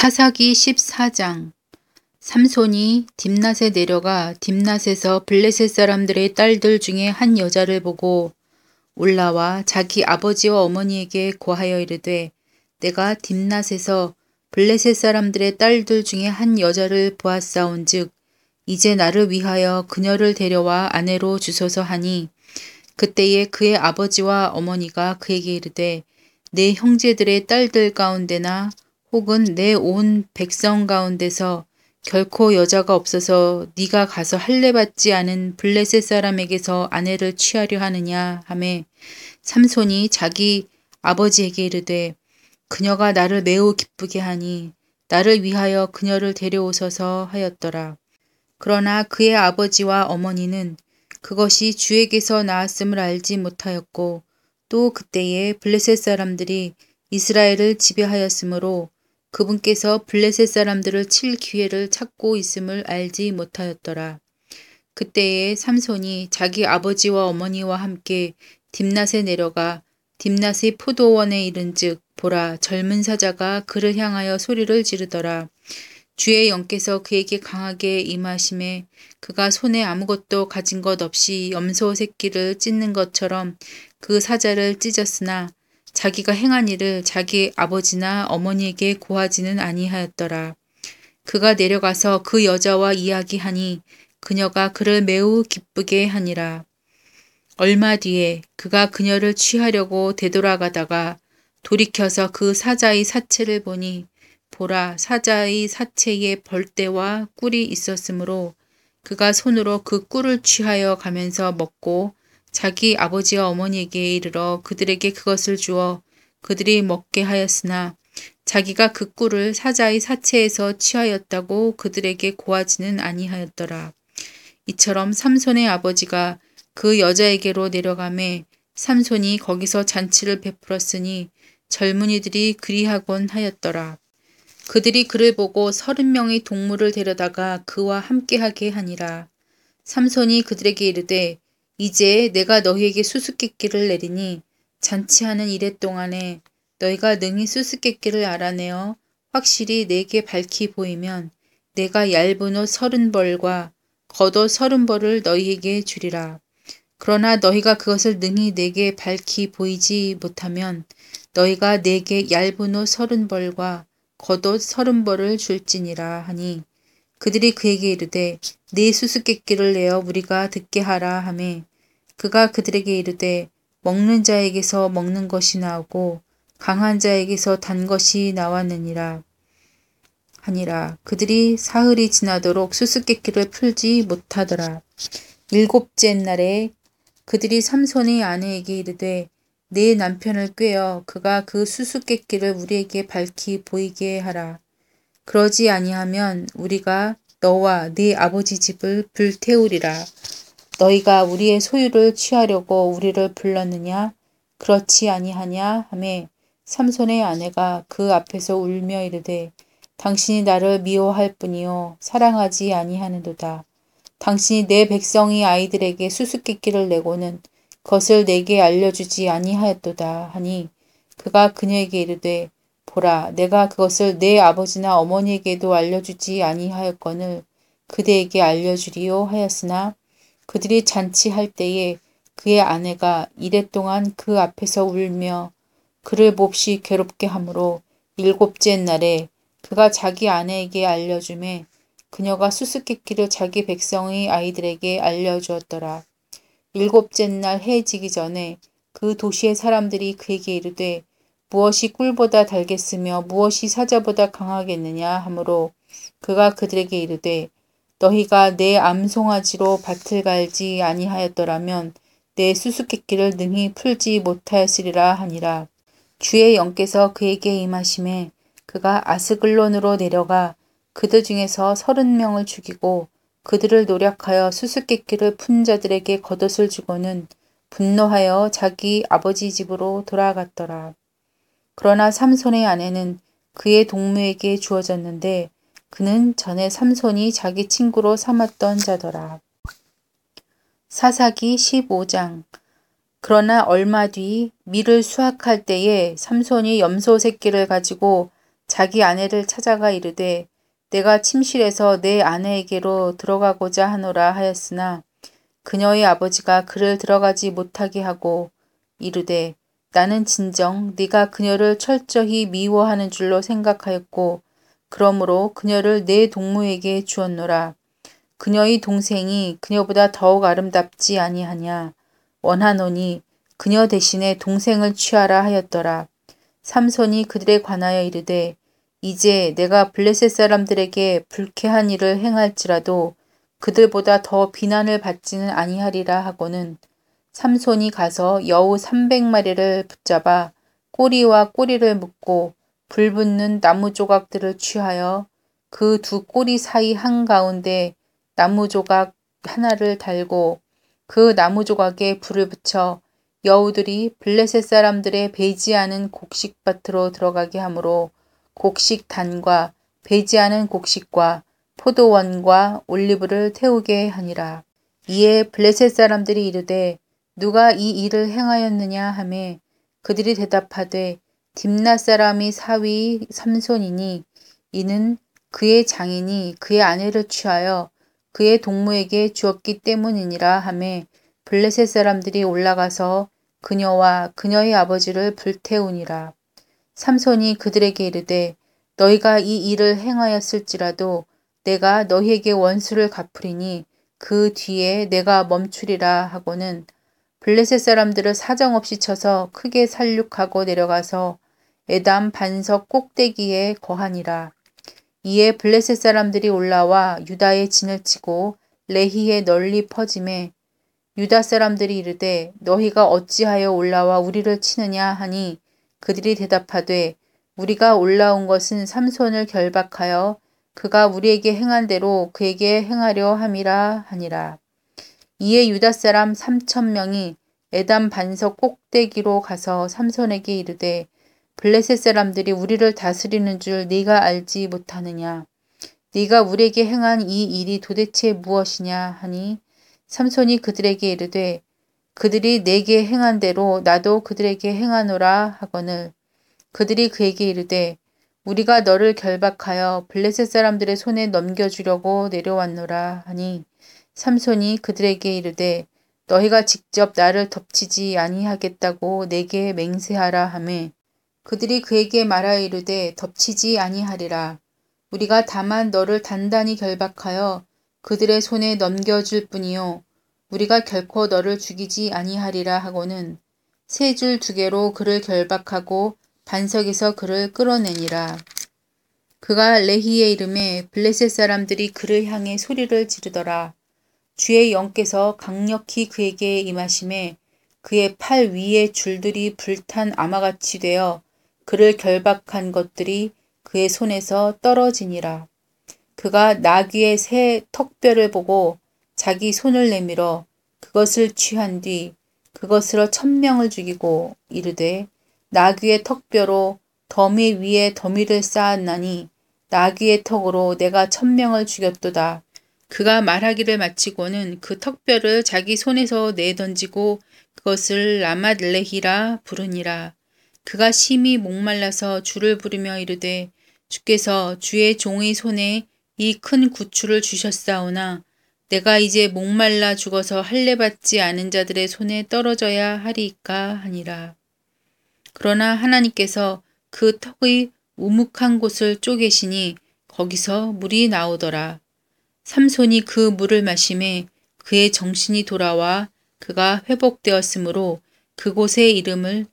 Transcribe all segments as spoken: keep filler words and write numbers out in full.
사사기 십사 장. 삼손이 딥낫에 내려가 딥낫에서 블레셋 사람들의 딸들 중에 한 여자를 보고 올라와 자기 아버지와 어머니에게 고하여 이르되, 내가 딥낫에서 블레셋 사람들의 딸들 중에 한 여자를 보았사온즉 이제 나를 위하여 그녀를 데려와 아내로 주소서 하니, 그때에 그의 아버지와 어머니가 그에게 이르되, 내 형제들의 딸들 가운데나 혹은 내 온 백성 가운데서 결코 여자가 없어서 네가 가서 할례 받지 않은 블레셋 사람에게서 아내를 취하려 하느냐 하매, 삼손이 자기 아버지에게 이르되, 그녀가 나를 매우 기쁘게 하니 나를 위하여 그녀를 데려오소서 하였더라. 그러나 그의 아버지와 어머니는 그것이 주에게서 나왔음을 알지 못하였고, 또 그때에 블레셋 사람들이 이스라엘을 지배하였으므로 그분께서 블레셋 사람들을 칠 기회를 찾고 있음을 알지 못하였더라. 그때에 삼손이 자기 아버지와 어머니와 함께 딥낫에 내려가 딥낫의 포도원에 이른즉, 보라, 젊은 사자가 그를 향하여 소리를 지르더라. 주의 영께서 그에게 강하게 임하심에 그가 손에 아무것도 가진 것 없이 염소 새끼를 찢는 것처럼 그 사자를 찢었으나 자기가 행한 일을 자기 아버지나 어머니에게 고하지는 아니하였더라. 그가 내려가서 그 여자와 이야기하니 그녀가 그를 매우 기쁘게 하니라. 얼마 뒤에 그가 그녀를 취하려고 되돌아가다가 돌이켜서 그 사자의 사체를 보니, 보라, 사자의 사체에 벌떼와 꿀이 있었으므로 그가 손으로 그 꿀을 취하여 가면서 먹고 자기 아버지와 어머니에게 이르러 그들에게 그것을 주어 그들이 먹게 하였으나 자기가 그 꿀을 사자의 사체에서 취하였다고 그들에게 고하지는 아니하였더라. 이처럼 삼손의 아버지가 그 여자에게로 내려가매 삼손이 거기서 잔치를 베풀었으니 젊은이들이 그리하곤 하였더라. 그들이 그를 보고 서른 명의 동물을 데려다가 그와 함께하게 하니라. 삼손이 그들에게 이르되, 이제 내가 너희에게 수수께끼를 내리니 잔치하는 이래 동안에 너희가 능히 수수께끼를 알아내어 확실히 내게 밝히 보이면 내가 얇은 옷 서른 벌과 겉옷 서른 벌을 너희에게 주리라. 그러나 너희가 그것을 능히 내게 밝히 보이지 못하면 너희가 내게 얇은 옷 서른 벌과 겉옷 서른 벌을 줄지니라 하니, 그들이 그에게 이르되, 네 수수께끼를 내어 우리가 듣게 하라 하매, 그가 그들에게 이르되, 먹는 자에게서 먹는 것이 나오고 강한 자에게서 단 것이 나왔느니라 하니라. 그들이 사흘이 지나도록 수수께끼를 풀지 못하더라. 일곱째 날에 그들이 삼손의 아내에게 이르되, 내 남편을 꾀어 그가 그 수수께끼를 우리에게 밝히 보이게 하라. 그러지 아니하면 우리가 너와 네 아버지 집을 불태우리라. 너희가 우리의 소유를 취하려고 우리를 불렀느냐? 그렇지 아니하냐? 하매, 삼손의 아내가 그 앞에서 울며 이르되, 당신이 나를 미워할 뿐이요 사랑하지 아니하는도다. 당신이 내 백성의 아이들에게 수수께끼를 내고는 그것을 내게 알려주지 아니하였도다 하니, 그가 그녀에게 이르되, 보라, 내가 그것을 내 아버지나 어머니에게도 알려주지 아니하였거늘 그대에게 알려주리요 하였으나, 그들이 잔치할 때에 그의 아내가 이랫동안 그 앞에서 울며 그를 몹시 괴롭게 하므로 일곱째 날에 그가 자기 아내에게 알려주매 그녀가 수수께끼를 자기 백성의 아이들에게 알려주었더라. 일곱째 날 해 지기 전에 그 도시의 사람들이 그에게 이르되, 무엇이 꿀보다 달겠으며 무엇이 사자보다 강하겠느냐 하므로 그가 그들에게 이르되, 너희가 내 암송아지로 밭을 갈지 아니하였더라면 내 수수께끼를 능히 풀지 못하였으리라 하니라. 주의 영께서 그에게 임하심에 그가 아스글론으로 내려가 그들 중에서 서른 명을 죽이고 그들을 노략하여 수수께끼를 푼 자들에게 겉옷을 주고는 분노하여 자기 아버지 집으로 돌아갔더라. 그러나 삼손의 아내는 그의 동무에게 주어졌는데 그는 전에 삼손이 자기 친구로 삼았던 자더라. 사사기 십오 장. 그러나 얼마 뒤 밀을 수확할 때에 삼손이 염소 새끼를 가지고 자기 아내를 찾아가 이르되 내가 침실에서 내 아내에게로 들어가고자 하노라 하였으나 그녀의 아버지가 그를 들어가지 못하게 하고 이르되 나는 진정 네가 그녀를 철저히 미워하는 줄로 생각하였고 그러므로 그녀를 내 동무에게 주었노라. 그녀의 동생이 그녀보다 더욱 아름답지 아니하냐. 원하노니 그녀 대신에 동생을 취하라 하였더라. 삼손이 그들에 관하여 이르되 이제 내가 블레셋 사람들에게 불쾌한 일을 행할지라도 그들보다 더 비난을 받지는 아니하리라 하고는 삼손이 가서 여우 삼백 마리를 붙잡아 꼬리와 꼬리를 묶고 불붙는 나무 조각들을 취하여 그 두 꼬리 사이 한가운데 나무 조각 하나를 달고 그 나무 조각에 불을 붙여 여우들이 블레셋 사람들의 배지 않은 곡식밭으로 들어가게 하므로 곡식단과 배지 않은 곡식과 포도원과 올리브를 태우게 하니라. 이에 블레셋 사람들이 이르되 누가 이 일을 행하였느냐 하매 그들이 대답하되 딥낫 사람이 사위 삼손이니 이는 그의 장인이 그의 아내를 취하여 그의 동무에게 주었기 때문이니라 하매 블레셋 사람들이 올라가서 그녀와 그녀의 아버지를 불태우니라. 삼손이 그들에게 이르되 너희가 이 일을 행하였을지라도 내가 너희에게 원수를 갚으리니 그 뒤에 내가 멈추리라 하고는 블레셋 사람들을 사정없이 쳐서 크게 살육하고 내려가서 에담 반석 꼭대기에 거하니라. 이에 블레셋 사람들이 올라와 유다의 진을 치고 레히에 널리 퍼짐에 유다 사람들이 이르되 너희가 어찌하여 올라와 우리를 치느냐 하니 그들이 대답하되 우리가 올라온 것은 삼손을 결박하여 그가 우리에게 행한 대로 그에게 행하려 함이라 하니라. 이에 유다 사람 삼천 명이 에담 반석 꼭대기로 가서 삼손에게 이르되 블레셋 사람들이 우리를 다스리는 줄 네가 알지 못하느냐. 네가 우리에게 행한 이 일이 도대체 무엇이냐 하니 삼손이 그들에게 이르되 그들이 내게 행한 대로 나도 그들에게 행하노라 하거늘 그들이 그에게 이르되 우리가 너를 결박하여 블레셋 사람들의 손에 넘겨주려고 내려왔노라 하니 삼손이 그들에게 이르되 너희가 직접 나를 덮치지 아니하겠다고 내게 맹세하라 하매 그들이 그에게 말하여 이르되 덮치지 아니하리라. 우리가 다만 너를 단단히 결박하여 그들의 손에 넘겨줄 뿐이요 우리가 결코 너를 죽이지 아니하리라 하고는 세 줄 두 개로 그를 결박하고 반석에서 그를 끌어내니라. 그가 레히에 이름에 블레셋 사람들이 그를 향해 소리를 지르더라. 주의 영께서 강력히 그에게 임하심에 그의 팔 위에 줄들이 불탄 아마같이 되어 그를 결박한 것들이 그의 손에서 떨어지니라. 그가 나귀의 새 턱뼈를 보고 자기 손을 내밀어 그것을 취한 뒤 그것으로 천명을 죽이고 이르되 나귀의 턱뼈로 더미 위에 더미를 쌓았나니 나귀의 턱으로 내가 천명을 죽였도다. 그가 말하기를 마치고는 그 턱뼈를 자기 손에서 내던지고 그것을 라맛레히라 부르니라. 그가 심히 목말라서 주를 부르며 이르되 주께서 주의 종의 손에 이 큰 구추를 주셨사오나 내가 이제 목말라 죽어서 할례 받지 않은 자들의 손에 떨어져야 하리이까 하니라. 그러나 하나님께서 그 턱의 우묵한 곳을 쪼개시니 거기서 물이 나오더라. 삼손이 그 물을 마심에 그의 정신이 돌아와 그가 회복되었으므로 그곳의 이름을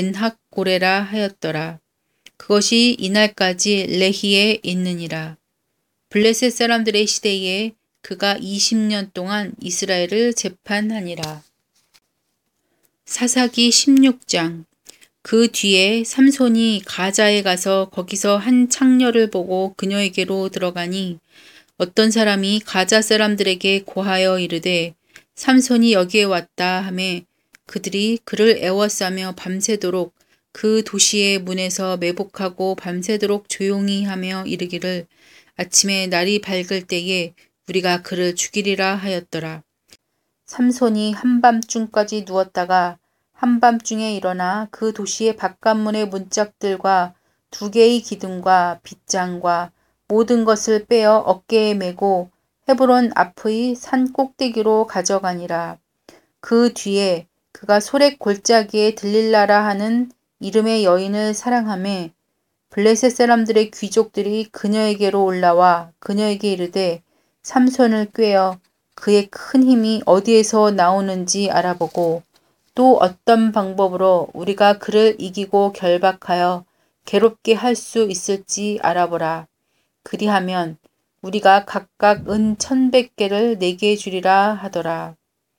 엔학고레라 하였더라. 그것이 이날까지 레히에 있느니라. 블레셋 사람들의 시대에 그가 이십 년 동안 이스라엘을 재판하니라. 사사기 십육 장. 그 뒤에 삼손이 가자에 가서 거기서 한 창녀를 보고 그녀에게로 들어가니 어떤 사람이 가자 사람들에게 고하여 이르되 삼손이 여기에 왔다 하매 그들이 그를 애워싸며 밤새도록 그 도시의 문에서 매복하고 밤새도록 조용히 하며 이르기를 아침에 날이 밝을 때에 우리가 그를 죽이리라 하였더라. 삼손이 한밤중까지 누웠다가 한밤중에 일어나 그 도시의 바깥문의 문짝들과 두 개의 기둥과 빗장과 모든 것을 빼어 어깨에 메고 헤브론 앞의 산 꼭대기로 가져가니라. 그 뒤에 그가 소렉 골짜기에 들릴라라 하는 이름의 여인을 사랑하매 블레셋 사람들의 귀족들이 그녀에게로 올라와 그녀에게 이르되 삼손을 꾀어 그의 큰 힘이 어디에서 나오는지 알아보고 또 어떤 방법으로 우리가 그를 이기고 결박하여 괴롭게 할 수 있을지 알아보라. 그리하면 우리가 각각 은 천백 개를 내게 주리라 하더라.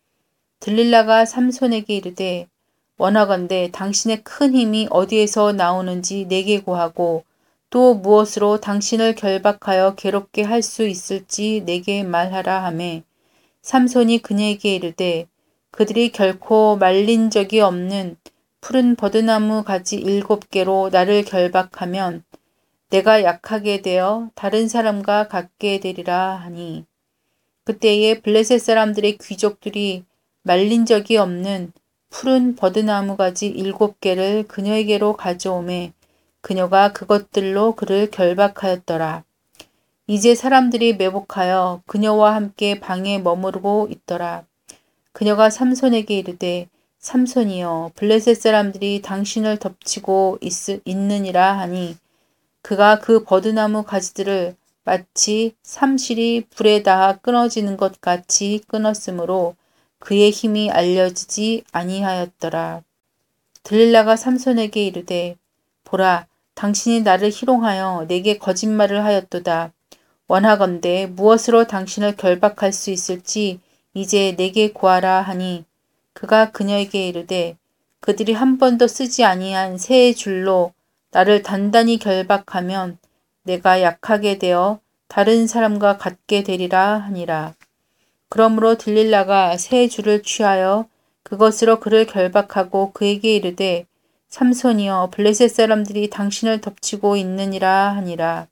들릴라가 삼손에게 이르되 원하건대 당신의 큰 힘이 어디에서 나오는지 내게 고하고 또 무엇으로 당신을 결박하여 괴롭게 할 수 있을지 내게 말하라 하매 삼손이 그녀에게 이르되 그들이 결코 말린 적이 없는 푸른 버드나무 가지 일곱 개로 나를 결박하면 내가 약하게 되어 다른 사람과 같게 되리라 하니 그때에 블레셋 사람들의 귀족들이 말린 적이 없는 푸른 버드나무 가지 일곱 개를 그녀에게로 가져오매 그녀가 그것들로 그를 결박하였더라. 이제 사람들이 매복하여 그녀와 함께 방에 머무르고 있더라. 그녀가 삼손에게 이르되 삼손이여 블레셋 사람들이 당신을 덮치고 있, 있느니라 하니 그가 그 버드나무 가지들을 마치 삼실이 불에 닿아 끊어지는 것 같이 끊었으므로 그의 힘이 알려지지 아니하였더라. 들릴라가 삼손에게 이르되 보라 당신이 나를 희롱하여 내게 거짓말을 하였도다. 원하건대 무엇으로 당신을 결박할 수 있을지 이제 내게 구하라 하니 그가 그녀에게 이르되 그들이 한 번도 쓰지 아니한 새 줄로 나를 단단히 결박하면 내가 약하게 되어 다른 사람과 같게 되리라 하니라. 그러므로 들릴라가 새 줄을 취하여 그것으로 그를 결박하고 그에게 이르되 삼손이여 블레셋 사람들이 당신을 덮치고 있느니라 하니라.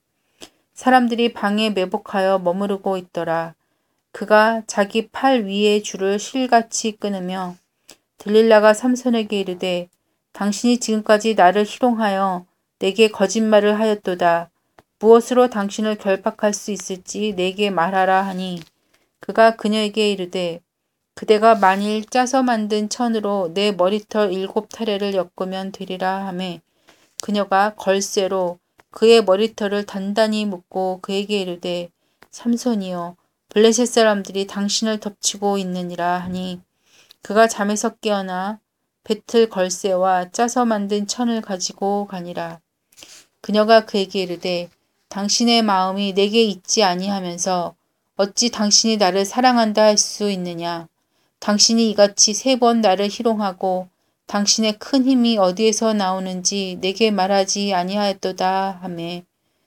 사람들이 방에 매복하여 머무르고 있더라. 그가 자기 팔 위에 줄을 실같이 끊으며 들릴라가 삼손에게 이르되 당신이 지금까지 나를 희롱하여 내게 거짓말을 하였도다. 무엇으로 당신을 결박할 수 있을지 내게 말하라 하니 그가 그녀에게 이르되 그대가 만일 짜서 만든 천으로 내 머리털 일곱 타래를 엮으면 되리라 하매 그녀가 걸쇠로 그의 머리털을 단단히 묶고 그에게 이르되 삼손이여 블레셋 사람들이 당신을 덮치고 있느니라 하니 그가 잠에서 깨어나 배틀 걸쇠와 짜서 만든 천을 가지고 가니라. 그녀가 그에게 이르되 당신의 마음이 내게 있지 아니하면서 어찌 당신이 나를 사랑한다 할 수 있느냐. 당신이 이같이 세 번 나를 희롱하고 당신의 큰 힘이 어디에서 나오는지 내게 말하지 아니하였도다 하매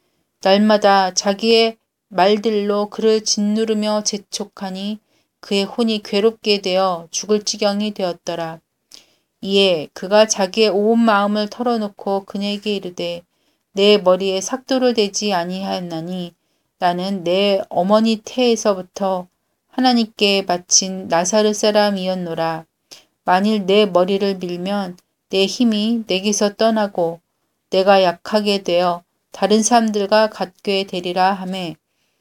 날마다 자기의 말들로 그를 짓누르며 재촉하니 그의 혼이 괴롭게 되어 죽을 지경이 되었더라. 이에 그가 자기의 온 마음을 털어놓고 그녀에게 이르되 내 머리에 삭도를 대지 아니하였나니 나는 내 어머니 태에서부터 하나님께 바친 나사렛 사람이었노라. 만일 내 머리를 밀면 내 힘이 내게서 떠나고 내가 약하게 되어 다른 사람들과 같게 되리라 하매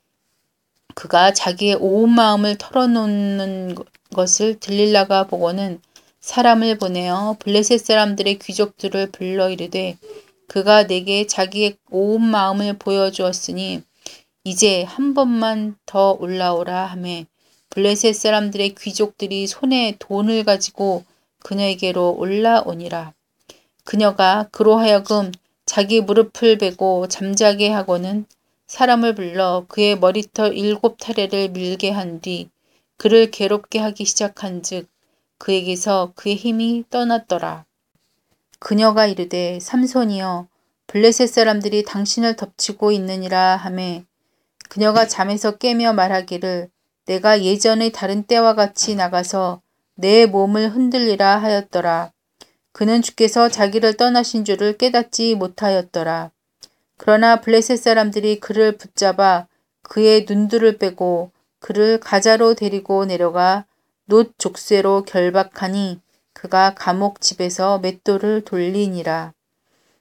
그가 자기의 온 마음을 털어놓는 것을 들릴라가 보고는 사람을 보내어 블레셋 사람들의 귀족들을 불러 이르되 그가 내게 자기의 온 마음을 보여주었으니 이제 한 번만 더 올라오라 하매 블레셋 사람들의 귀족들이 손에 돈을 가지고 그녀에게로 올라오니라. 그녀가 그로 하여금 자기 무릎을 베고 잠자게 하고는 사람을 불러 그의 머리털 일곱 타래를 밀게 한 뒤 그를 괴롭게 하기 시작한 즉 그에게서 그의 힘이 떠났더라. 그녀가 이르되 삼손이여 블레셋 사람들이 당신을 덮치고 있느니라 하매 그녀가 잠에서 깨며 말하기를 내가 예전의 다른 때와 같이 나가서 내 몸을 흔들리라 하였더라. 그는 주께서 자기를 떠나신 줄을 깨닫지 못하였더라. 그러나 블레셋 사람들이 그를 붙잡아 그의 눈두를 빼고 그를 가자로 데리고 내려가 놋 족쇄로 결박하니 그가 감옥 집에서 맷돌을 돌리니라.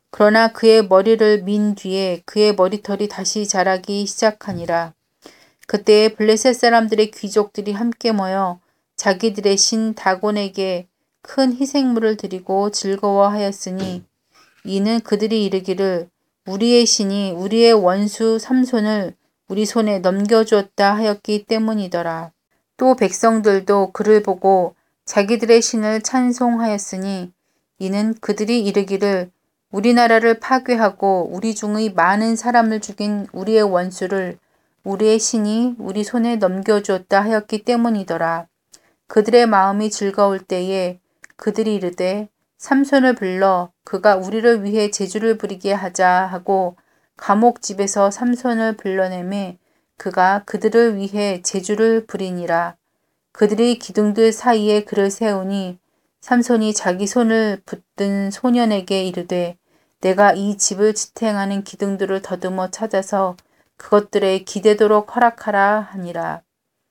그러나 그의 머리를 민 뒤에 그의 머리털이 다시 자라기 시작하니라. 그때에 블레셋 사람들의 귀족들이 함께 모여 자기들의 신 다곤에게 큰 희생물을 드리고 즐거워하였으니 이는 그들이 이르기를 우리의 신이 우리의 원수 삼손을 우리 손에 넘겨주었다 하였기 때문이더라. 또 백성들도 그를 보고 자기들의 신을 찬송하였으니 이는 그들이 이르기를 우리나라를 파괴하고 우리 중의 많은 사람을 죽인 우리의 원수를 우리의 신이 우리 손에 넘겨주었다 하였기 때문이더라. 그들의 마음이 즐거울 때에 그들이 이르되 삼손을 불러 그가 우리를 위해 제주를 부리게 하자 하고 감옥집에서 삼손을 불러내매 그가 그들을 위해 제주를 부리니라. 그들이 기둥들 사이에 그를 세우니 삼손이 자기 손을 붙든 소년에게 이르되 내가 이 집을 지탱하는 기둥들을 더듬어 찾아서 그것들에 기대도록 허락하라 하니라.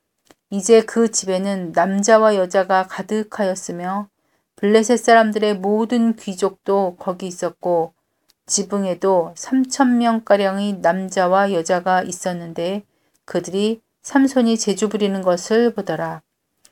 이제 그 집에는 남자와 여자가 가득하였으며 블레셋 사람들의 모든 귀족도 거기 있었고 지붕에도 삼천 명가량의 남자와 여자가 있었는데 그들이 삼손이 제주 부리는 것을 보더라.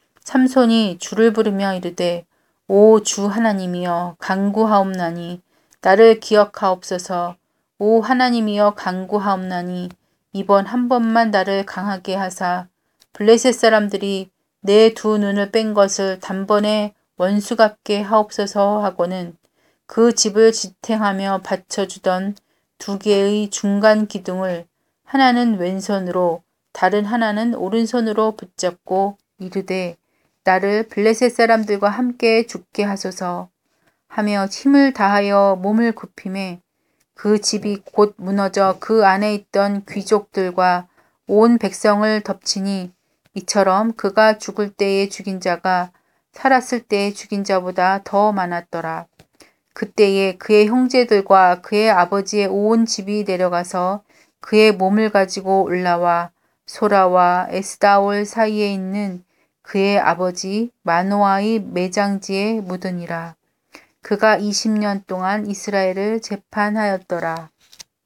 삼손이 주를 부르며 이르되 오 주 하나님이여 간구하옵나니 나를 기억하옵소서. 오 하나님이여 간구하옵나니 이번 한 번만 나를 강하게 하사 블레셋 사람들이 내 두 눈을 뺀 것을 단번에 원수 갚게 하옵소서 하고는 그 집을 지탱하며 받쳐주던 두 개의 중간 기둥을 하나는 왼손으로 다른 하나는 오른손으로 붙잡고 이르되 나를 블레셋 사람들과 함께 죽게 하소서 하며 힘을 다하여 몸을 굽힘에 그 집이 곧 무너져 그 안에 있던 귀족들과 온 백성을 덮치니 이처럼 그가 죽을 때에 죽인 자가 살았을 때에 죽인 자보다 더 많았더라. 그때에 그의 형제들과 그의 아버지의 온 집이 내려가서 그의 몸을 가지고 올라와 소라와 에스다올 사이에 있는 그의 아버지 마노아의 매장지에 묻으니라. 그가 이십 년 동안 이스라엘을 재판하였더라.